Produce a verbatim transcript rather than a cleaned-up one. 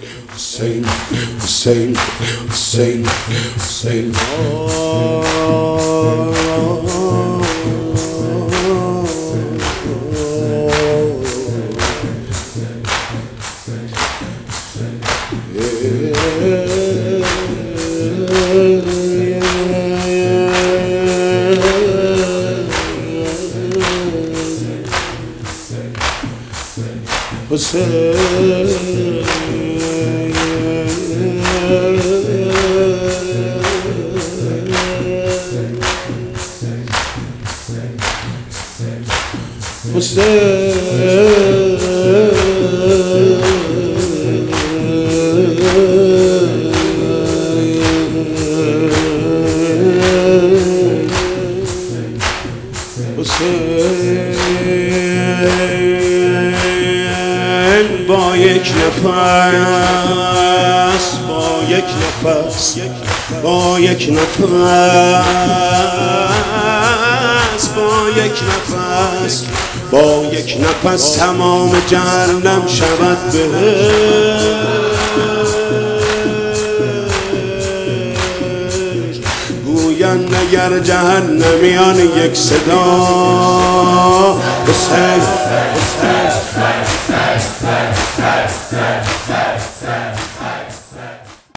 Hüseyin, Hüseyin, Hüseyin, Hüseyin. Hüseyin, با یک نفس، با یک نفس، با یک نفس، با یک نفس، با یک نفس تمام جهنم شود بهشت. گویند اگر جهنمیان یک صدا حسین، حسین،